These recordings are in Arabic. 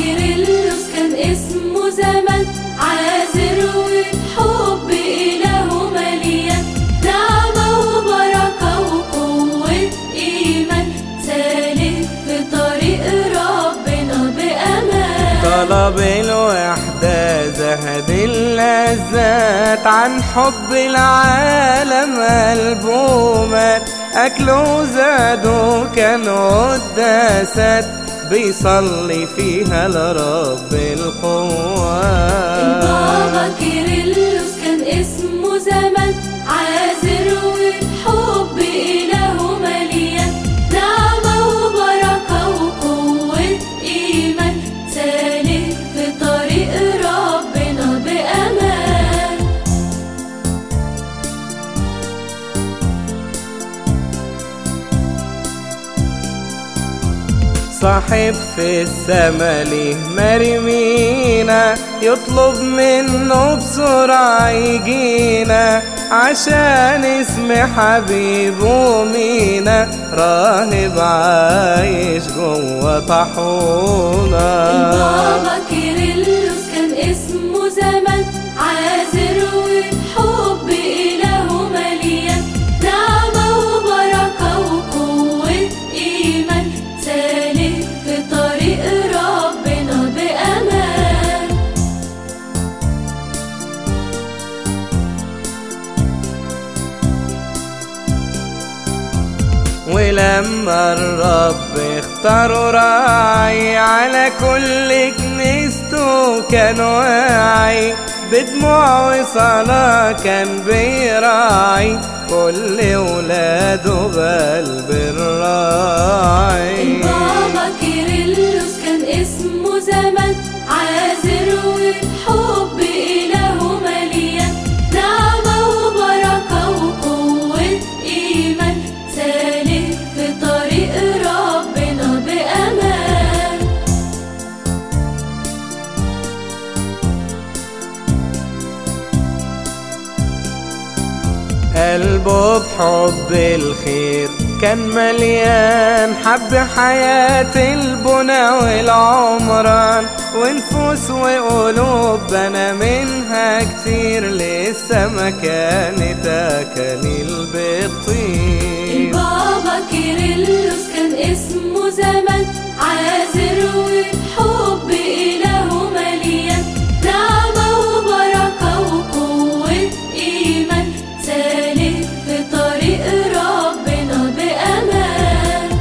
كيرلس كان اسمه زمان عازر وبحب إله مليان نعمة وبركة وقوة إيمان سالك في طريق ربنا بأمان. طلب الوحدة زهد اللذات عن حب العالم قلبه مات أكله زاده كان قداسات بيصلي فيها لرب القوات. البابا كيرلس كان اسمه زمان عازر وبحب إله مليان نعمة وبركة وقوة إيمان سالك في طريق ربنا بأمان. صاحب في السما ليه مرمينا يطلب منه بسرعة يجينا عشان اسم حبيبه مينا راهب عايش جوه طاحونة. البابا كيرلس كان اسمه زمان عازر وبحب إله مليان نعمة وبركة وقوة إيمان سالك في طريق ربنا بأمان. ولما الرب اختار راعي على كل كنيسته كان واعي بدموع وصلاة كان بيراعي كل ولاده بقلب الراعي. البابا كيرلس كان اسمه زمان عازر وبحب إله مليان نعمة وبركة وقوة إيمان سالك في طريق ربنا بأمان. قلبه بحب الخير كان مليان حب حياة البنى والعمران ونفوس وقلوب بنى منها كتير لسه ما كانت أكاليل بالطين. البابا كيرلس كان اسمه زمان عازر وبحب إله مليان نعمة وبركة وقوة إيمان سالك في طريق ربنا بأمان.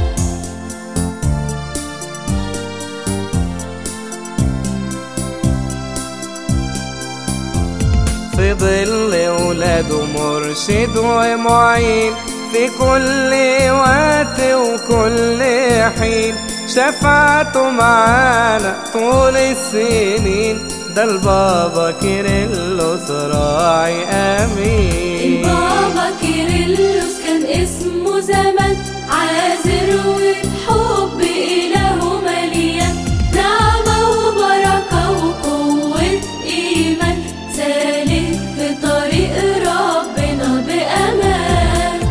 في ظل ولاده مرشد ومعين في كل وقت وكل حين شفاعته معانا طول السنين ده البابا كيرلس راعي أمين. البابا كيرلس كان اسمه زمان عازر وبحب إله مليان نعمة وبركة وقوة إيمان سالك في طريق ربنا بأمان.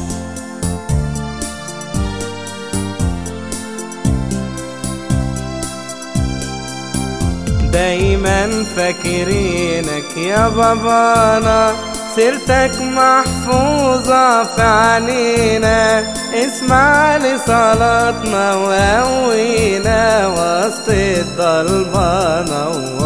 دايما فاكرينك يا بابانا سيرتك محفوظة في عنينا اسمع لصلاتنا وقوينا وسط الضلمة